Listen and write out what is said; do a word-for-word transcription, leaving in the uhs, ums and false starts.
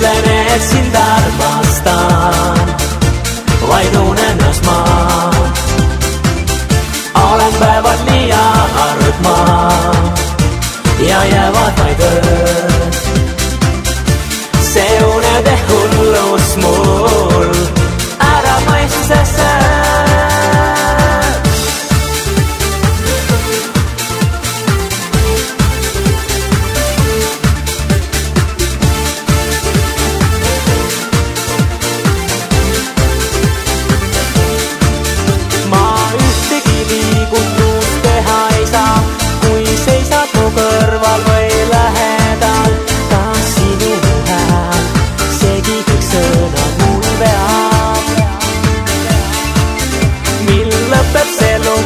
ütlen, et sind armastan, vaid unenes ma. Olen päevad liialt ma ja jäävad vaid ööd. See unede hullus mul ära mõistusesse. Ma ühtegi liigutust teha ei saa, kui seisad mu kõrval või lähedal. Kas sinu hääl seegi kõik sõnad mul peab? Mil lõpeb see lung